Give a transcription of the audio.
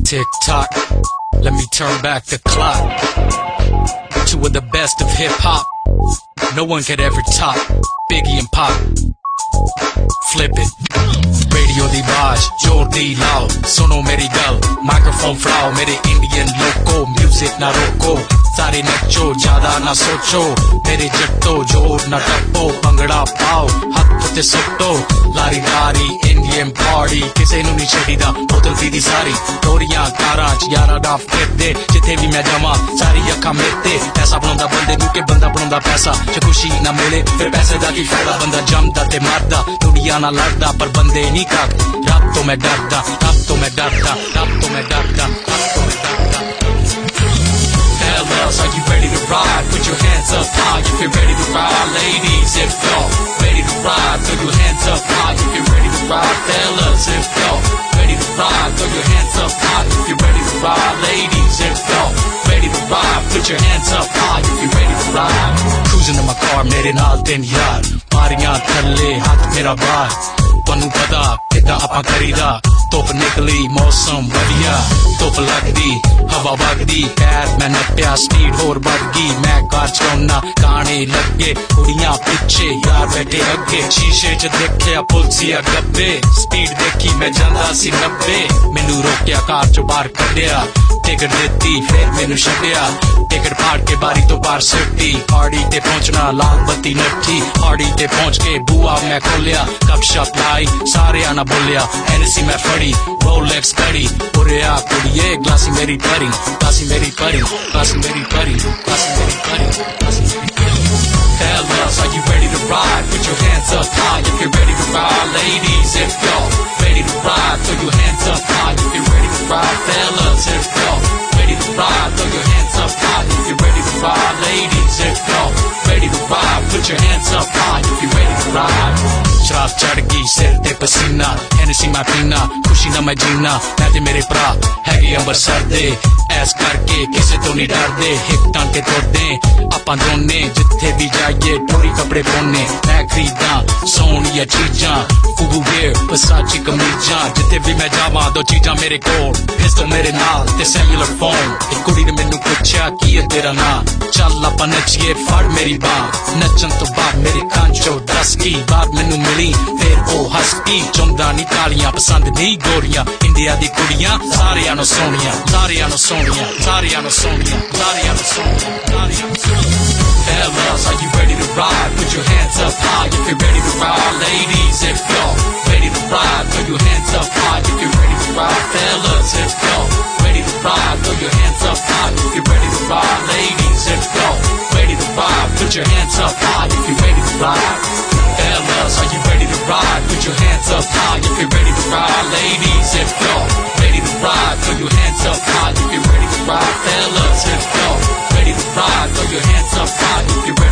Tick tock, let me turn back the clock. Two of the best of hip hop, no one could ever top Biggie and Pop. Flip it. Radio ਦੀ ਆਵਾਜ਼ ਜ਼ੋਰ ਦੀ ਲਾਓ, ਸੁਣੋ ਮੇਰੀ ਗੱਲ, microphone ਫੜਾਓ ਮੇਰੇ Indian ਲੋਕੋ, music ਨਾ ਰੋਕੋ, ਸਾਰੇ ਨੱਚੋ ਜ਼ਿਆਦਾ ਨਾ ਸੋਚੋ, ਮੇਰੇ ਜੱਟੋ ਜੋਰ ਨਾ ਟੱਪੋ, ਭੰਗੜਾ ਪਾਓ ਹੱਥ ਤੇ ਸੁੱਟੋ, ਲਾਰੀ ਲਾਰੀ ਇੰਡੀਅਨ ਪਾਰਟੀ, ਕਿਸੇ ਨੂੰ ਨਹੀਂ ਛੱਡੀਦਾ ਬੋਤਲ ਪੀਦੀ ਸਾਰੀ, ਟੋਰੀਆਂ ਕਾਰਾਂ ਚ ਯਾਰਾਂ ਦਾ ਫਿਰਦੇ, ਜਿੱਥੇ ਵੀ ਮੈਂ ਜਾਵਾਂ ਸਾਰੀ ਅੱਖਾਂ ਮੇਰੇ ਤੇ, ਪੈਸਾ ਬਣਾਉਂਦਾ ਬੰਦੇ ਨੂੰ ਕਿ ਬੰਦਾ ਬਣਾਉਂਦਾ ਪੈਸਾ, ਜੇ ਖੁਸ਼ੀ ਨਾ ਮਿਲੇ ਫਿਰ ਪੈਸੇ ਦਾ ਕੀ ਫਾਇਦਾ, ਬੰਦਾ ਜੰਮਦਾ ਤੇ ਮਰਦਾ ਦੁਨੀਆ ਨਾਲ ਲੜਦਾ ਪਰ ਬੰਦੇ ਨਹੀਂ ਕੱਖ, ਰੱਬ ਤੋਂ ਮੈਂ ਡਰਦਾ, ਰੱਬ ਤੋਂ ਮੈਂ ਡਰਦਾ, ਰੱਬ ਤੋਂ ਮੈਂ ਡਰਦਾ, ਰੱਬ ਤੋਂ ਮੈਂ ਡਰਦਾ। Fellas, are you ready to ride? Put your hands up high if you're ready to ride. Ladies, if y'all ready to ride, throw your hands up high if you're ready to ride. Fellas, if y'all ready to ride, throw your hands up high if you're ready to ride. Ladies, if y'all ready to ride, put your hands up high if you're ready to ride. Cruising in my car, mere naal din yaar, ਮਾਰੀਆਂ ਥੱਲੇ ਹੱਥ ਮੇਰਾ ਬਾਹਰ, ਤੁਹਾਨੂੰ ਪਤਾ ਕਿੱਦਾਂ ਆਪਾਂ ਕਰੀਦਾ, ਧੁੱਪ ਨਿਕਲੀ ਮੌਸਮ ਵਧੀਆ, ਧੁੱਪ ਲੱਗਦੀ ਹਵਾ ਵਗਦੀ, ਪੈਰ ਮੈਂ ਨੱਪਿਆ ਸਪੀਡ ਹੋਰ ਵੱਧ ਗਈ, ਮੈਂ ਕਾਰ ਚਲਾਉਣਾ ਗਾਣੇ ਲੱਗੇ, ਕੁੜੀਆਂ ਪਿੱਛੇ ਯਾਰ ਬੈਠੇ ਅੱਗੇ, ਸ਼ੀਸ਼ੇ ਚ ਦੇਖਿਆ ਪੁਲਸੀਆ ਗੱਬੇ, ਸਪੀਡ ਦੇਖੀ ਮੈਂ ਜਾਂਦਾ ਸੀ 90, ਮੈਨੂੰ ਰੋਕਿਆ ਕਾਰ ਚੋਂ ਬਾਹਰ ਕੱਢਿਆ, ਟਿਕਟ ਦਿੱਤੀ ਫਿਰ ਮੈਨੂੰ ਛੱਡਿਆ, ਟਿਕਟ ਫਾੜ ਕੇ ਬਾਰੀ ਤੋਂ ਬਾਹਰ ਸਿੱਟੀ, ਪਾਰਟੀ ਤੇ ਪਹੁੰਚਣਾ ਲਾਲ ਬੱਤੀ ਨੱਠੀ, ਪਾਰਟੀ ਤੇ ਪਹੁੰਚ ਕੇ ਬੂਆ ਮੈਂ ਖੋਲਿਆ, ਕੱਪ ਸ਼ਪ ਲਾਈ ਸਾਰਿਆਂ ਨਾਲ ਬੋਲਿਆ, ਐਨਸੀ ਮੈਂ ਫੜੀ ਰੋਲੈਕਸ ਘੜੀ, ਉਰਿਆ ਕੁੜੀਏ ਗਲਾਸੀ ਮੇਰੀ ਭਰੀ, ਗਲਾਸੀ ਮੇਰੀ ਭਰੀ, ਗਲਾਸੀ ਮੇਰੀ ਭਰੀ, ਗਲਾਸੀ ਮੇਰੀ ਭਰੀ, ਗਲਾਸੀ ਮੇਰੀ ਭਰੀ। Fellas, are you ready to ride? Put your hands up high if you're ready to ride. Ladies, if y'all ready to ride, throw your hands up high if you're ready to ride. Fellas, if y'all ready to ride, throw your hands up high if you're ready to ride. Ladies, if y'all ready to ride, put your hands up high if you're ready to ride. शराब चढ़ गई सिर ते पसीना, NC मैं पीना खुशी ना मैं जीना, मैं ते मेरे भरा हैगे अंबरसर दे, ऐस करके किसे तो नहीं डरदे, हिप टांग के तोड़दे आपां दोने, जिथे भी जाइए टोरी कपड़े पौने, मैं खरीदा सोहणियां चीजां, फूगू वेयर वर्साची कमीजां, जिथे भी मैं जावां दो चीजां मेरे कोल, पिस्टल मेरे नाल ते सेलुलर फोन, इक कुड़ी ने मैनू पुछया की है तेरा नाम, चल आपां नच्चिए फड़ मेरी बांह, नच्चन तो बाद मेरी कांचो दस की बात मैनू मिली, फिर ओ हस की, चुमदा नी कालियां पसंद नहीं गोरियां, इंडिया दी कुड़ियां सारियां नू सोहणियां, सारियां नू सोहणियां, सारियां नू सोहणियां, सारियां नू सोहणियां, सारियां नू सोहणियां। Fellas, are you ready to ride? Put your hands up high if you're ready to ride. Ladies, if y'all ready to ride, throw your hands up high if you're ready to ride. Fellas, if y'all ready to ride, throw your hands up high if you're ready to ride. Ladies, if y'all ready to ride, put your hands up high if you're ready to ride. Fellas, are you ready to ride? Put your hands up high if you're ready to ride. Ladies, if y'all ready to ride, throw your hands up high if you're ready to ride. Fellas, if y'all ready to ride, throw your hands up high if you're ready to ride.